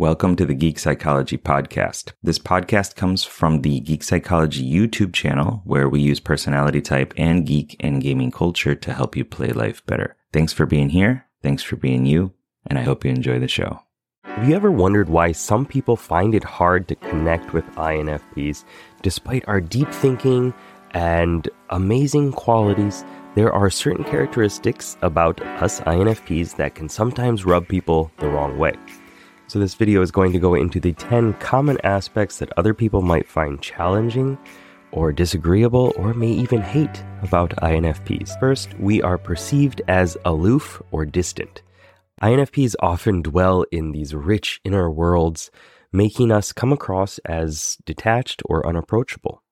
Welcome to the Geek Psychology Podcast. This podcast comes from the Geek Psychology YouTube channel, where we use personality type and geek and gaming culture to help you play life better. Thanks for being here, thanks for being you, and I hope you enjoy the show. Have you ever wondered why some people find it hard to connect with INFPs? Despite our deep thinking and amazing qualities, there are certain characteristics about us INFPs that can sometimes rub people the wrong way. So this video is going to go into the 10 common aspects that other people might find challenging or disagreeable or may even hate about INFPs. First, we are perceived as aloof or distant. INFPs often dwell in these rich inner worlds, making us come across as detached or unapproachable.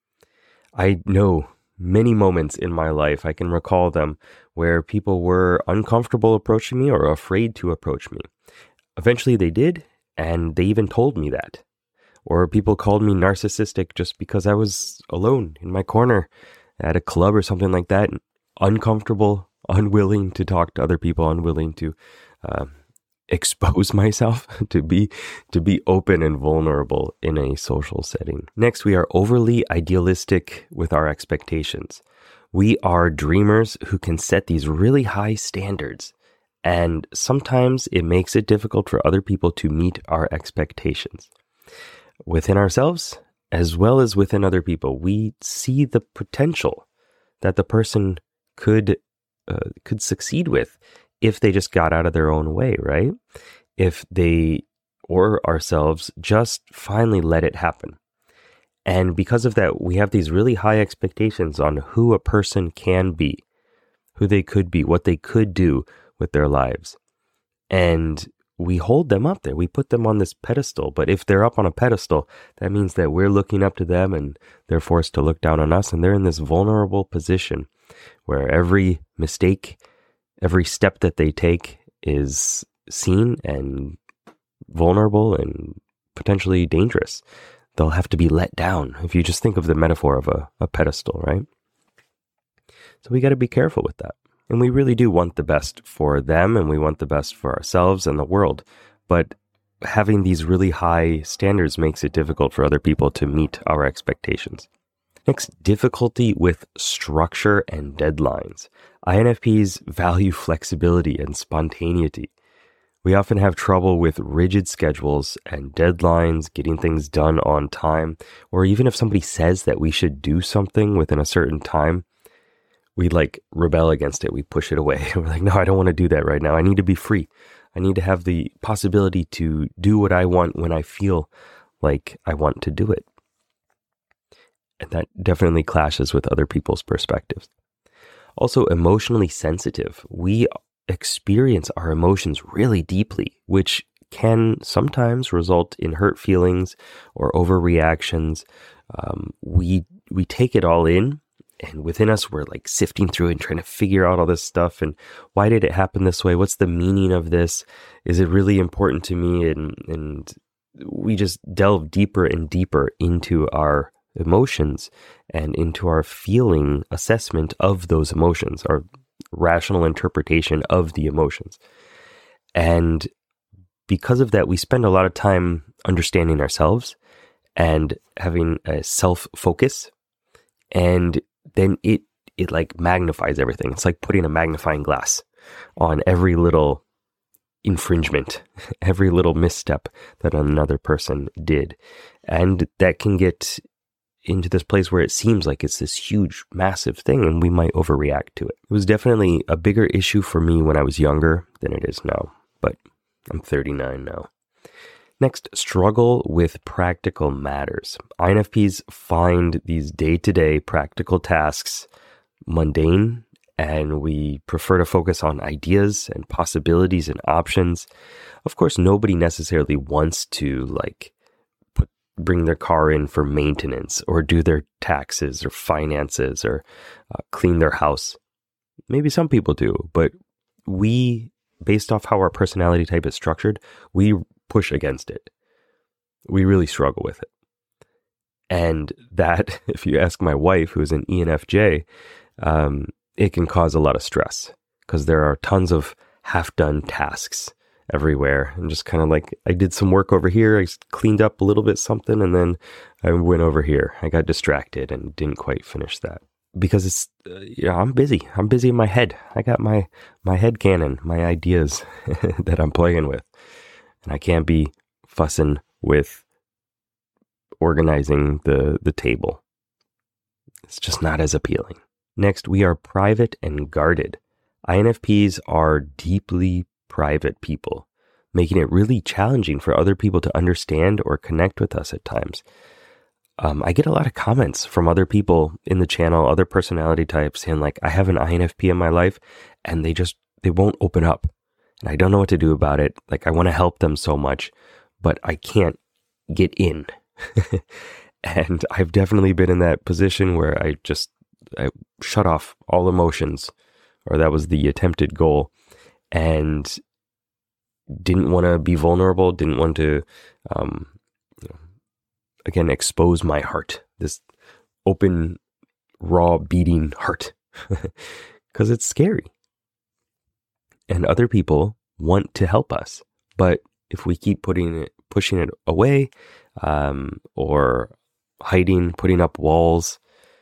I know many moments in my life, I can recall them, where people were uncomfortable approaching me or afraid to approach me. Eventually they did, and they even told me that. Or people called me narcissistic just because I was alone in my corner at a club or something like that, uncomfortable, unwilling to talk to other people, unwilling to expose myself, to be open and vulnerable in a social setting. Next, we are overly idealistic with our expectations. We are dreamers who can set these really high standards. And sometimes it makes it difficult for other people to meet our expectations. Within ourselves, as well as within other people, we see the potential that the person could succeed with if they just got out of their own way, right? If they or ourselves just finally let it happen. And because of that, we have these really high expectations on who a person can be, who they could be, what they could do with their lives. And we hold them up there. We put them on this pedestal. But if they're up on a pedestal, that means that we're looking up to them and they're forced to look down on us. And they're in this vulnerable position where every mistake, every step that they take is seen and vulnerable and potentially dangerous. They'll have to be let down. If you just think of the metaphor of a pedestal, right? So we got to be careful with that. And we really do want the best for them, and we want the best for ourselves and the world. But having these really high standards makes it difficult for other people to meet our expectations. Next, difficulty with structure and deadlines. INFPs value flexibility and spontaneity. We often have trouble with rigid schedules and deadlines, getting things done on time, or even if somebody says that we should do something within a certain time, we rebel against it. We push it away. We're like, no, I don't want to do that right now. I need to be free. I need to have the possibility to do what I want when I feel like I want to do it. And that definitely clashes with other people's perspectives. Also, emotionally sensitive. We experience our emotions really deeply, which can sometimes result in hurt feelings or overreactions. We take it all in. And within us, we're sifting through and trying to figure out all this stuff. And why did it happen this way? What's the meaning of this? Is it really important to me? And we just delve deeper and deeper into our emotions and into our feeling assessment of those emotions, our rational interpretation of the emotions. And because of that, we spend a lot of time understanding ourselves and having a self-focus. And then it magnifies everything. It's like putting a magnifying glass on every little infringement, every little misstep that another person did. And that can get into this place where it seems like it's this huge, massive thing and we might overreact to it. It was definitely a bigger issue for me when I was younger than it is now, but I'm 39 now. Next, struggle with practical matters. INFPs find these day-to-day practical tasks mundane, and we prefer to focus on ideas and possibilities and options. Of course, nobody necessarily wants to bring their car in for maintenance or do their taxes or finances or clean their house. Maybe some people do, but we, based off how our personality type is structured, we push against it. We really struggle with it. And that, if you ask my wife, who's an ENFJ, it can cause a lot of stress because there are tons of half-done tasks everywhere, and just kind of like, I did some work over here, I cleaned up a little bit something, and then I went over here. I got distracted and didn't quite finish that. Because it's, I'm busy. I'm busy in my head. I got my head canon, my ideas that I'm playing with. And I can't be fussing with organizing the table. It's just not as appealing. Next, we are private and guarded. INFPs are deeply private people, making it really challenging for other people to understand or connect with us at times. I get a lot of comments from other people in the channel, other personality types, saying like, I have an INFP in my life and they won't open up. And I don't know what to do about it. Like, I want to help them so much, but I can't get in. And I've definitely been in that position where I shut off all emotions, or that was the attempted goal, and didn't want to be vulnerable, didn't want to, again, expose my heart, this open, raw, beating heart, because it's scary. And other people want to help us, but if we keep pushing it away, or hiding, putting up walls,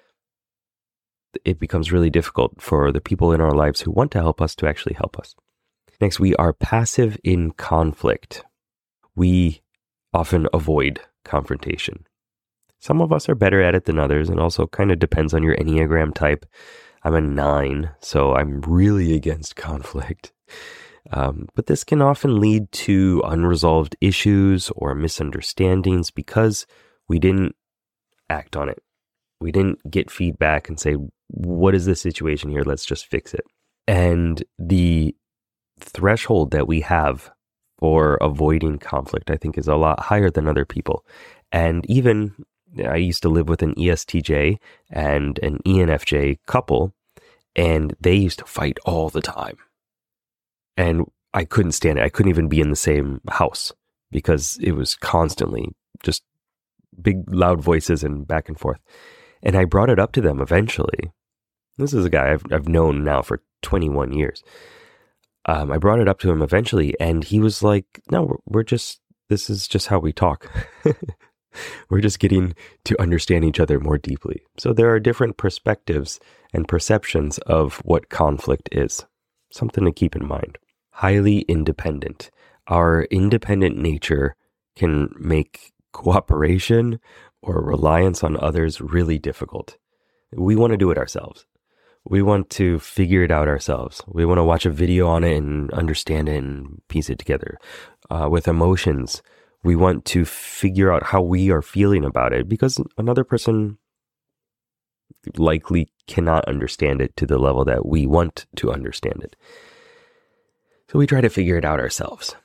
it becomes really difficult for the people in our lives who want to help us to actually help us. Next, we are passive in conflict. We often avoid confrontation. Some of us are better at it than others, and also kind of depends on your Enneagram type. I'm a 9, so I'm really against conflict. But this can often lead to unresolved issues or misunderstandings because we didn't act on it. We didn't get feedback and say, what is the situation here? Let's just fix it. And the threshold that we have for avoiding conflict, I think, is a lot higher than other people. And even, I used to live with an ESTJ and an ENFJ couple, and they used to fight all the time. And I couldn't stand it. I couldn't even be in the same house because it was constantly just big, loud voices and back and forth. And I brought it up to them eventually. This is a guy I've known now for 21 years. I brought it up to him eventually, and he was like, no, this is just how we talk. We're just getting to understand each other more deeply. So there are different perspectives and perceptions of what conflict is. Something to keep in mind. Highly independent. Our independent nature can make cooperation or reliance on others really difficult. We want to do it ourselves. We want to figure it out ourselves. We want to watch a video on it and understand it and piece it together. With emotions, we want to figure out how we are feeling about it because another person likely cannot understand it to the level that we want to understand it. So we try to figure it out ourselves.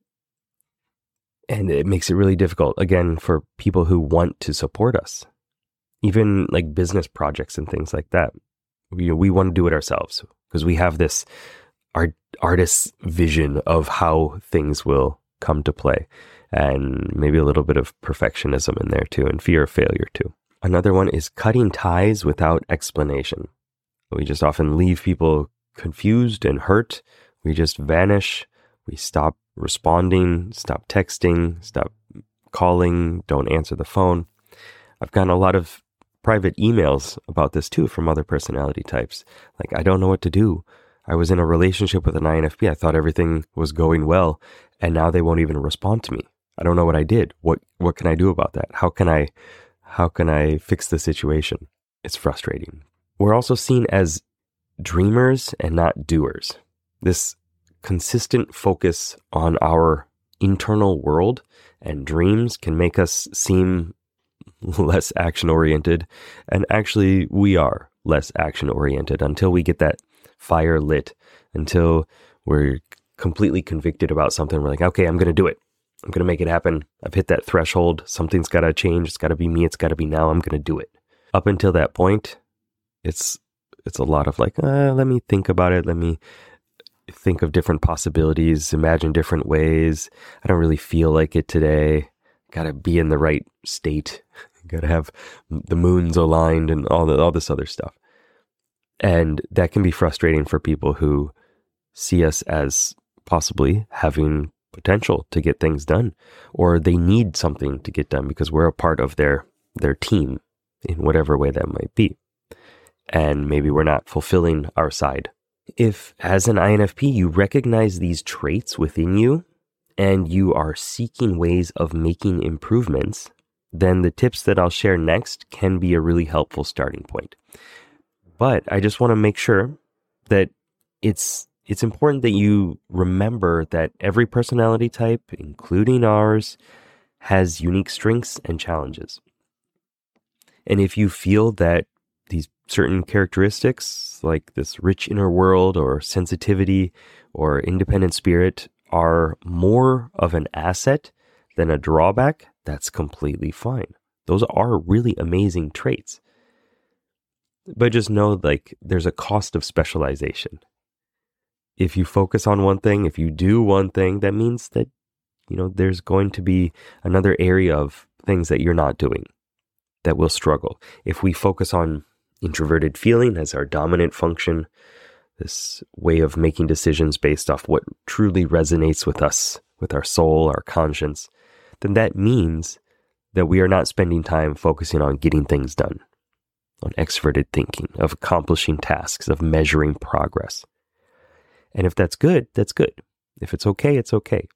And it makes it really difficult, again, for people who want to support us. Even like business projects and things like that. We want to do it ourselves because we have this artist's vision of how things will come to play, and maybe a little bit of perfectionism in there too, and fear of failure too. Another one is cutting ties without explanation. We just often leave people confused and hurt. We just vanish. We stop responding, stop texting, stop calling, don't answer the phone. I've gotten a lot of private emails about this too from other personality types. Like, I don't know what to do. I was in a relationship with an INFP. I thought everything was going well, and now they won't even respond to me. I don't know what I did. What can I do about that? How can I fix the situation? It's frustrating. We're also seen as dreamers and not doers. This consistent focus on our internal world and dreams can make us seem less action-oriented, and actually we are less action-oriented until we get that fire lit, until we're completely convicted about something. We're like, okay, I'm going to do it. I'm going to make it happen. I've hit that threshold. Something's got to change. It's got to be me. It's got to be now. I'm going to do it. Up until that point, it's a lot of like, let me think about it. Let me think of different possibilities, imagine different ways. I don't really feel like it today. Got to be in the right state. Got to have the moons aligned and all this other stuff. And that can be frustrating for people who see us as possibly having potential to get things done, or they need something to get done because we're a part of their team in whatever way that might be. And maybe we're not fulfilling our side. If, as an INFP, you recognize these traits within you and you are seeking ways of making improvements, then the tips that I'll share next can be a really helpful starting point. But I just want to make sure that it's important that you remember that every personality type, including ours, has unique strengths and challenges. And if you feel that these certain characteristics, like this rich inner world or sensitivity or independent spirit, are more of an asset than a drawback, that's completely fine. Those are really amazing traits. But just know, there's a cost of specialization. If you focus on one thing, if you do one thing, that means that, there's going to be another area of things that you're not doing that will struggle. If we focus on introverted feeling as our dominant function, this way of making decisions based off what truly resonates with us, with our soul, our conscience, then that means that we are not spending time focusing on getting things done, on extroverted thinking, of accomplishing tasks, of measuring progress. And if that's good, that's good. If it's okay, it's okay.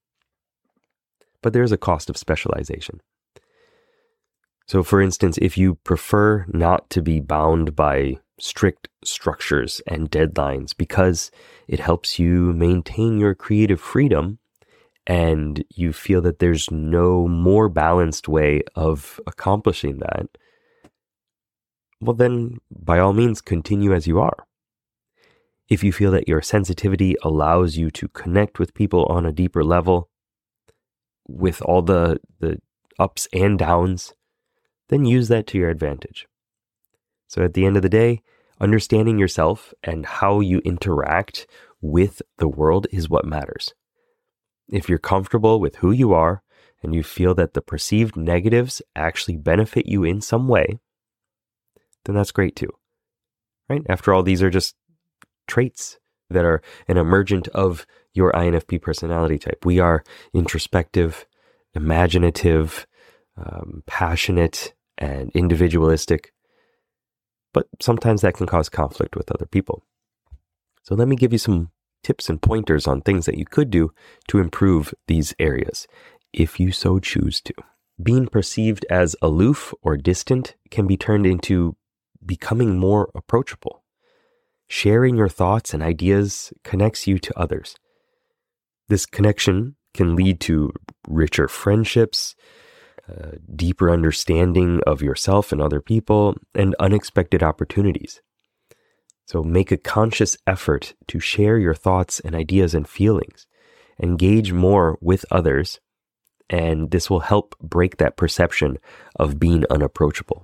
But there's a cost of specialization. So for instance, if you prefer not to be bound by strict structures and deadlines because it helps you maintain your creative freedom, and you feel that there's no more balanced way of accomplishing that, well then, by all means, continue as you are. If you feel that your sensitivity allows you to connect with people on a deeper level, with all the ups and downs, then use that to your advantage. So at the end of the day, understanding yourself and how you interact with the world is what matters. If you're comfortable with who you are and you feel that the perceived negatives actually benefit you in some way, then that's great too, right? After all, these are just traits that are an emergent of your INFP personality type. We are introspective, imaginative, passionate, and individualistic, but sometimes that can cause conflict with other people. So let me give you some tips and pointers on things that you could do to improve these areas, if you so choose to. Being perceived as aloof or distant can be turned into becoming more approachable. Sharing your thoughts and ideas connects you to others. This connection can lead to richer friendships, deeper understanding of yourself and other people, and unexpected opportunities. So make a conscious effort to share your thoughts and ideas and feelings. Engage more with others, and this will help break that perception of being unapproachable.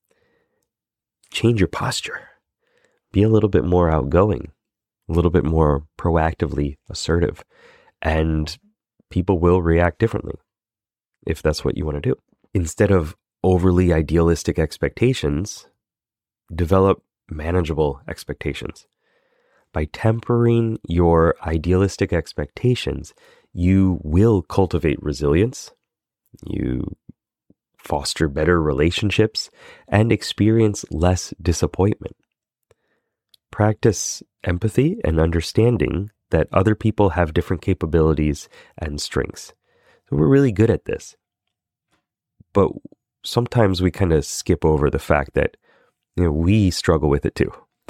Change your posture. Be a little bit more outgoing, a little bit more proactively assertive, and people will react differently if that's what you want to do. Instead of overly idealistic expectations, develop manageable expectations. By tempering your idealistic expectations, you will cultivate resilience, you foster better relationships, and experience less disappointment. Practice empathy and understanding that other people have different capabilities and strengths. So we're really good at this. But sometimes we kind of skip over the fact that we struggle with it too.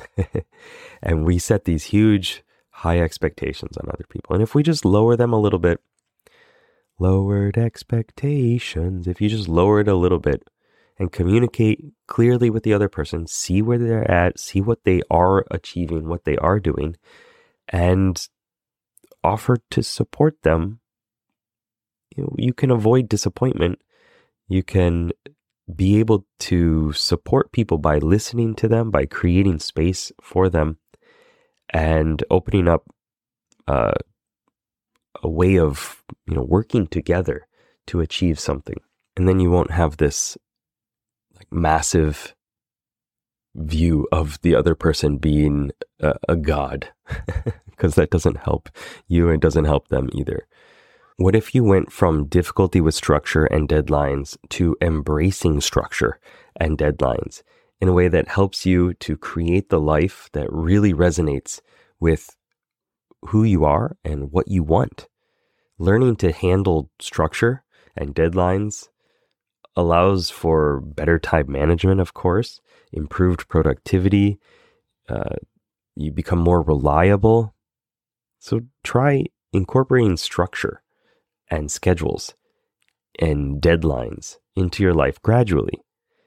And we set these huge, high expectations on other people. And if we just lower them a little bit, lowered expectations, if you just lower it a little bit and communicate clearly with the other person, see where they're at, see what they are achieving, what they are doing, and offer to support them, you can avoid disappointment. You can be able to support people by listening to them, by creating space for them, and opening up a way of working together to achieve something. And then you won't have this massive view of the other person being a god, because that doesn't help you and doesn't help them either. What if you went from difficulty with structure and deadlines to embracing structure and deadlines in a way that helps you to create the life that really resonates with who you are and what you want? Learning to handle structure and deadlines allows for better time management, of course, improved productivity. You become more reliable. So try incorporating structure and schedules and deadlines into your life gradually.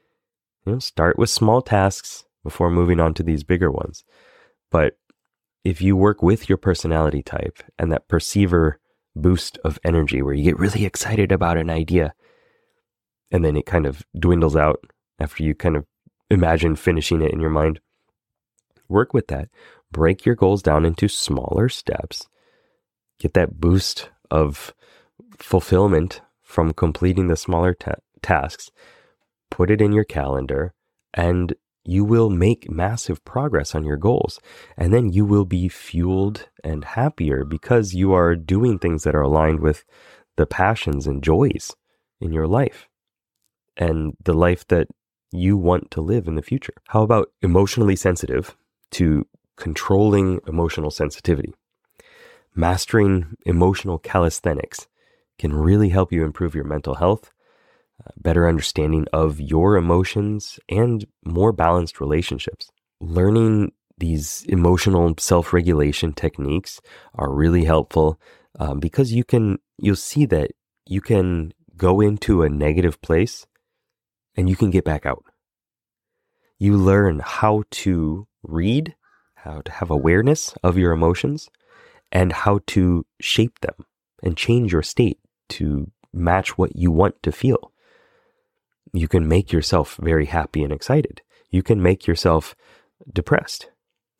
Start with small tasks before moving on to these bigger ones. But if you work with your personality type and that perceiver boost of energy where you get really excited about an idea and then it kind of dwindles out after you kind of imagine finishing it in your mind, work with that. Break your goals down into smaller steps. Get that boost of fulfillment from completing the smaller tasks. Put it in your calendar, and you will make massive progress on your goals. And then you will be fueled and happier because you are doing things that are aligned with the passions and joys in your life and the life that you want to live in the future. How about emotionally sensitive to controlling emotional sensitivity? Mastering emotional calisthenics can really help you improve your mental health, better understanding of your emotions, and more balanced relationships. Learning these emotional self-regulation techniques are really helpful because you'll see that you can go into a negative place and you can get back out. You learn how to read, how to have awareness of your emotions, and how to shape them and change your state to match what you want to feel. You can make yourself very happy and excited. You can make yourself depressed.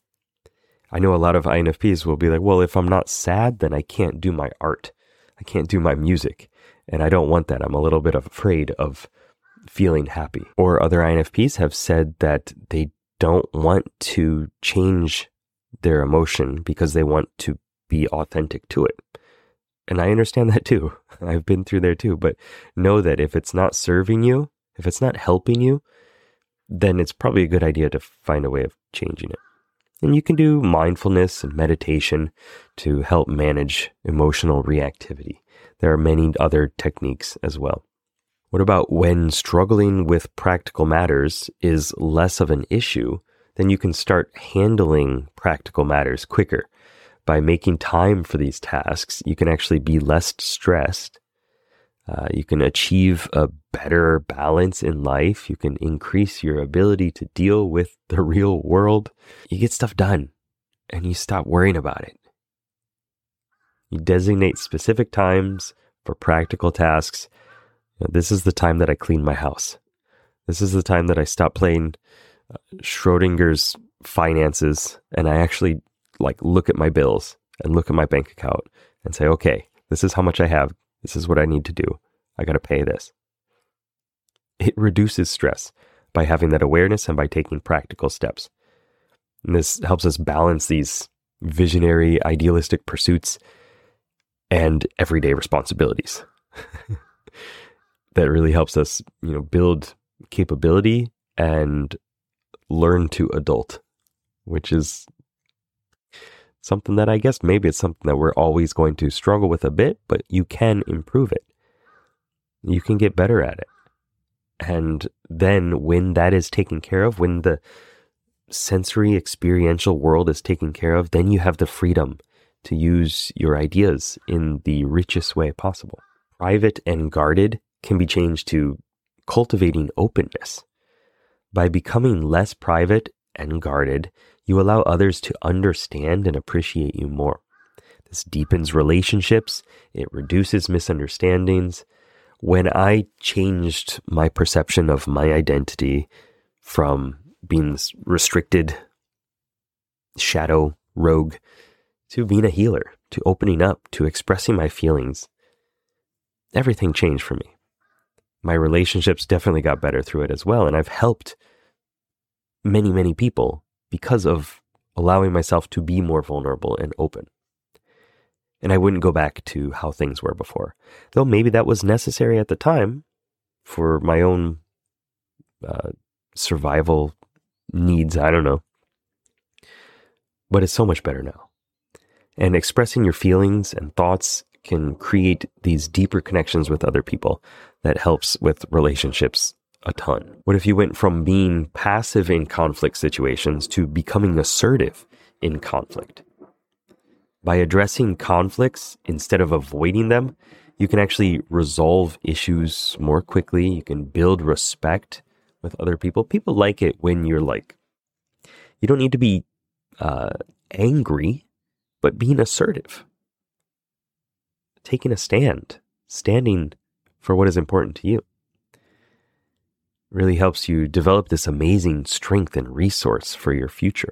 I know a lot of INFPs will be like, well, if I'm not sad, then I can't do my art. I can't do my music. And I don't want that. I'm a little bit afraid of feeling happy. Or other INFPs have said that they don't want to change their emotion because they want to be authentic to it. And I understand that too. I've been through there too. But know that if it's not serving you, if it's not helping you, then it's probably a good idea to find a way of changing it. And you can do mindfulness and meditation to help manage emotional reactivity. There are many other techniques as well. What about when struggling with practical matters is less of an issue, then you can start handling practical matters quicker. By making time for these tasks, you can actually be less stressed. You can achieve a better balance in life. You can increase your ability to deal with the real world. You get stuff done and you stop worrying about it. You designate specific times for practical tasks. This is the time that I clean my house. This is the time that I stop playing Schrodinger's finances and I actually look at my bills and look at my bank account and say, okay, this is how much I have. This is what I need to do. I got to pay this. It reduces stress by having that awareness and by taking practical steps. And this helps us balance these visionary, idealistic pursuits and everyday responsibilities. That really helps us, build capability and learn to adult, which is something that I guess maybe it's something that we're always going to struggle with a bit, but you can improve it. You can get better at it. And then when that is taken care of, when the sensory experiential world is taken care of, then you have the freedom to use your ideas in the richest way possible. Private and guarded can be changed to cultivating openness. By becoming less private and guarded, you allow others to understand and appreciate you more. This deepens relationships. It reduces misunderstandings. When I changed my perception of my identity from being this restricted shadow rogue to being a healer, to opening up, to expressing my feelings, everything changed for me. My relationships definitely got better through it as well. And I've helped many, many people because of allowing myself to be more vulnerable and open. And I wouldn't go back to how things were before. Though maybe that was necessary at the time for my own survival needs, I don't know. But it's so much better now. And expressing your feelings and thoughts can create these deeper connections with other people that helps with relationships a ton. What if you went from being passive in conflict situations to becoming assertive in conflict? By addressing conflicts instead of avoiding them, you can actually resolve issues more quickly. You can build respect with other people. People like it when you're like, you don't need to be angry, but being assertive. Taking a stand, standing for what is important to you. Really helps you develop this amazing strength and resource for your future.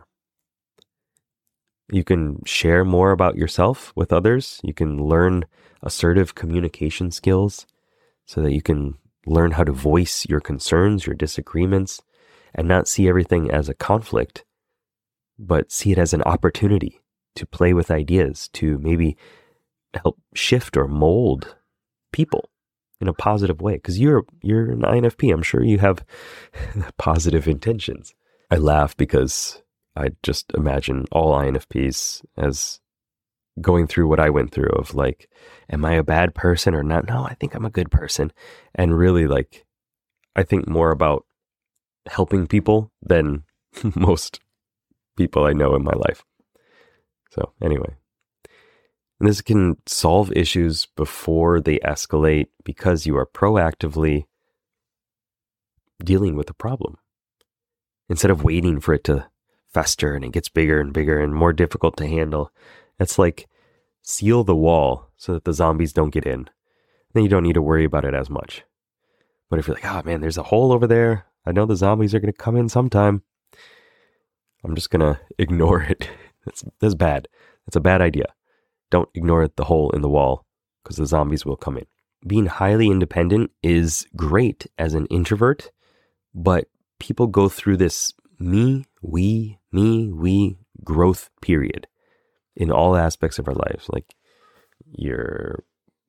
You can share more about yourself with others. You can learn assertive communication skills so that you can learn how to voice your concerns, your disagreements, and not see everything as a conflict, but see it as an opportunity to play with ideas, to maybe help shift or mold people in a positive way. Because you're an INFP. I'm sure you have positive intentions. I laugh because I just imagine all INFPs as going through what I went through of like, am I a bad person or not? No, I think I'm a good person. And really like, I think more about helping people than most people I know in my life. So anyway, this can solve issues before they escalate because you are proactively dealing with the problem instead of waiting for it to fester and it gets bigger and bigger and more difficult to handle. It's like seal the wall so that the zombies don't get in. Then you don't need to worry about it as much. But if you're like, oh man, there's a hole over there. I know the zombies are going to come in sometime. I'm just going to ignore it. That's bad. That's a bad idea. Don't ignore the hole in the wall because the zombies will come in. Being highly independent is great as an introvert, but people go through this me, we growth period in all aspects of our lives. Like your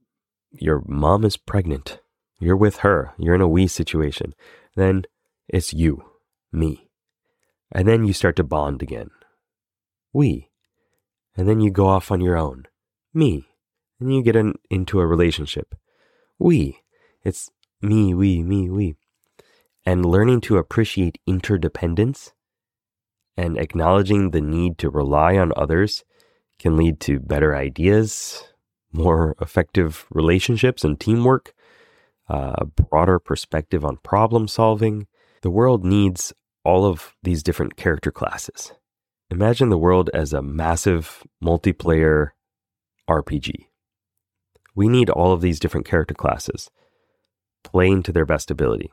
mom is pregnant. You're with her. You're in a we situation. Then it's you, me. And then you start to bond again. We. And then you go off on your own. Me. And then you get into a relationship. We. It's me, we. And learning to appreciate interdependence and acknowledging the need to rely on others can lead to better ideas, more effective relationships and teamwork, a broader perspective on problem solving. The world needs all of these different character classes. Imagine the world as a massive multiplayer RPG. We need all of these different character classes playing to their best ability.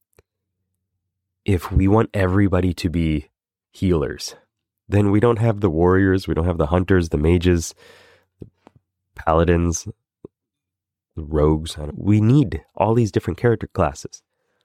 If we want everybody to be healers, then we don't have the warriors, we don't have the hunters, the mages, the paladins, the rogues. We need all these different character classes.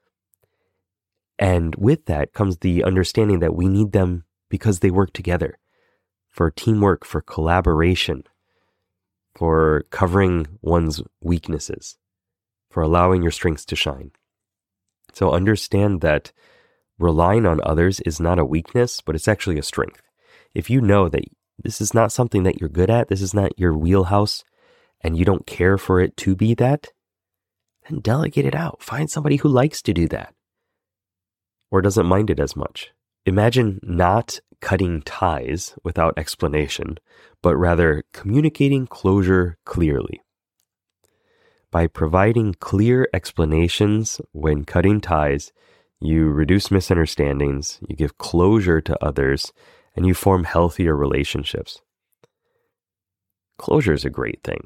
And with that comes the understanding that we need them because they work together for teamwork, for collaboration, for covering one's weaknesses, for allowing your strengths to shine. So understand that relying on others is not a weakness, but it's actually a strength. If you know that this is not something that you're good at, this is not your wheelhouse, and you don't care for it to be that, then delegate it out. Find somebody who likes to do that or doesn't mind it as much. Imagine not cutting ties without explanation, but rather communicating closure clearly. By providing clear explanations when cutting ties, you reduce misunderstandings, you give closure to others, and you form healthier relationships. Closure is a great thing.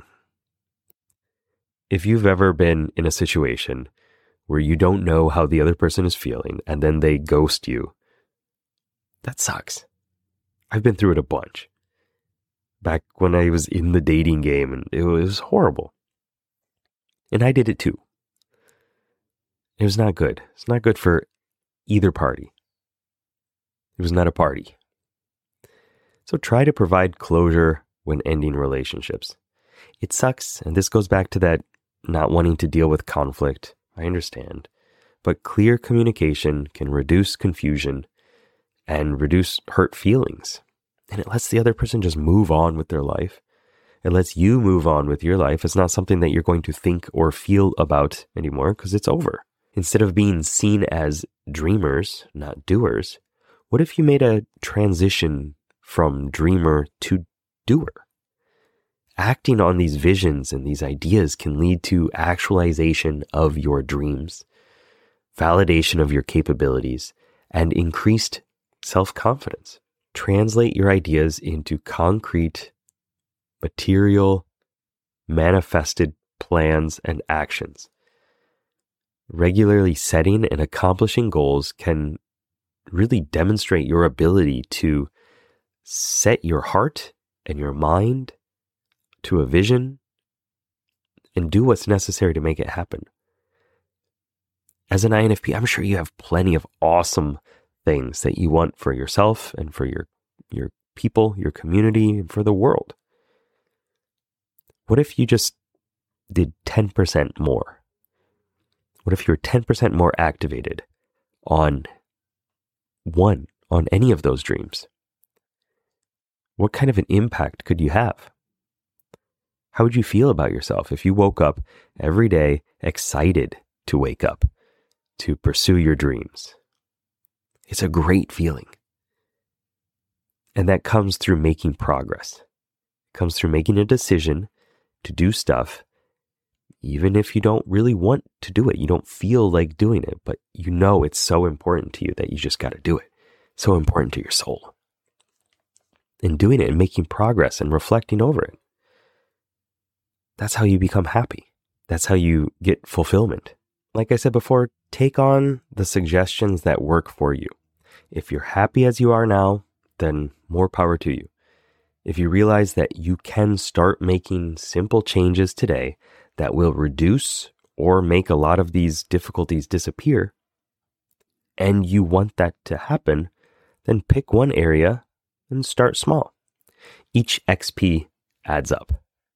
If you've ever been in a situation where you don't know how the other person is feeling and then they ghost you, that sucks. I've been through it a bunch. Back when I was in the dating game, and it was horrible. And I did it too. It was not good. It's not good for either party. It was not a party. So try to provide closure when ending relationships. It sucks, and this goes back to that not wanting to deal with conflict. I understand. But clear communication can reduce confusion and reduce hurt feelings. And it lets the other person just move on with their life. It lets you move on with your life. It's not something that you're going to think or feel about anymore because it's over. Instead of being seen as dreamers, not doers, what if you made a transition from dreamer to doer? Acting on these visions and these ideas can lead to actualization of your dreams, validation of your capabilities, and increased self-confidence. Translate your ideas into concrete, material, manifested plans and actions. Regularly setting and accomplishing goals can really demonstrate your ability to set your heart and your mind to a vision and do what's necessary to make it happen. As an INFP, I'm sure you have plenty of awesome things that you want for yourself and for your people, your community, and for the world. What if you just did 10% more? What if you're 10% more activated on any of those dreams? What kind of an impact could you have? How would you feel about yourself if you woke up every day excited to wake up, to pursue your dreams? It's a great feeling. And that comes through making progress. It comes through making a decision to do stuff, even if you don't really want to do it. You don't feel like doing it, but you know it's so important to you that you just got to do it. So important to your soul. And doing it and making progress and reflecting over it. That's how you become happy. That's how you get fulfillment. Like I said before, take on the suggestions that work for you. If you're happy as you are now, then more power to you. If you realize that you can start making simple changes today that will reduce or make a lot of these difficulties disappear, and you want that to happen, then pick one area and start small. Each XP adds up.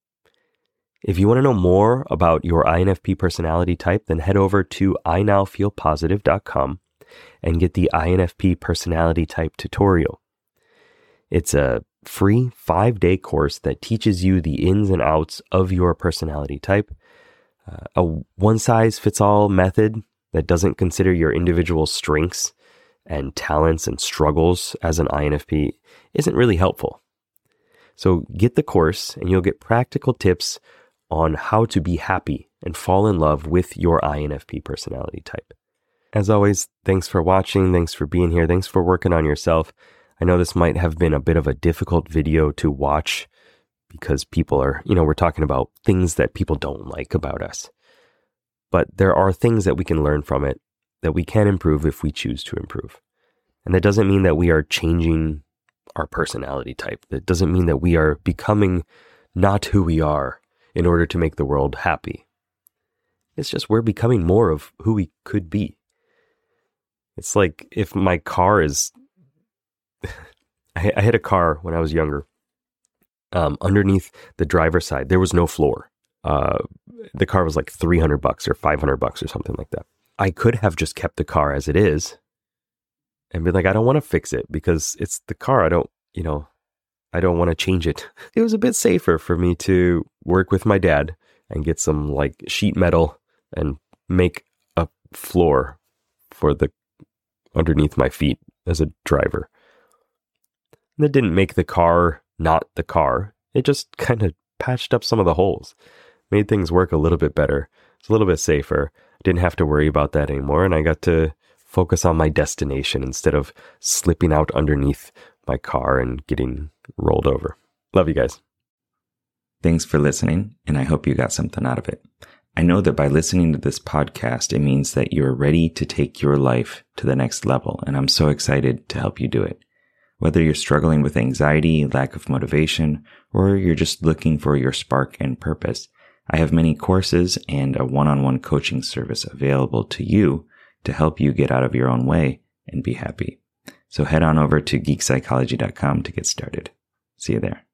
If you want to know more about your INFP personality type, then head over to inowfeelpositive.com and get the INFP personality type tutorial. It's a free 5-day course that teaches you the ins and outs of your personality type. A one-size-fits-all method that doesn't consider your individual strengths and talents and struggles as an INFP isn't really helpful. So get the course and you'll get practical tips on how to be happy and fall in love with your INFP personality type. As always, thanks for watching. Thanks for being here. Thanks for working on yourself. I know this might have been a bit of a difficult video to watch because people are, we're talking about things that people don't like about us. But there are things that we can learn from it that we can improve if we choose to improve. And that doesn't mean that we are changing our personality type. That doesn't mean that we are becoming not who we are in order to make the world happy. It's just we're becoming more of who we could be. It's like if my car is... I had a car when I was younger. Underneath the driver's side, there was no floor. The car was like $300 or $500 or something like that. I could have just kept the car as it is and be like, I don't want to fix it because it's the car. I don't want to change it. It was a bit safer for me to work with my dad and get some like sheet metal and make a floor for the underneath my feet as a driver. And that didn't make the car not the car. It just kind of patched up some of the holes, made things work a little bit better. It's a little bit safer. I didn't have to worry about that anymore. And I got to focus on my destination instead of slipping out underneath my car and getting rolled over. Love you guys. Thanks for listening, and I hope you got something out of it. I know that by listening to this podcast, it means that you're ready to take your life to the next level, and I'm so excited to help you do it. Whether you're struggling with anxiety, lack of motivation, or you're just looking for your spark and purpose, I have many courses and a one-on-one coaching service available to you to help you get out of your own way and be happy. So head on over to geekpsychology.com to get started. See you there.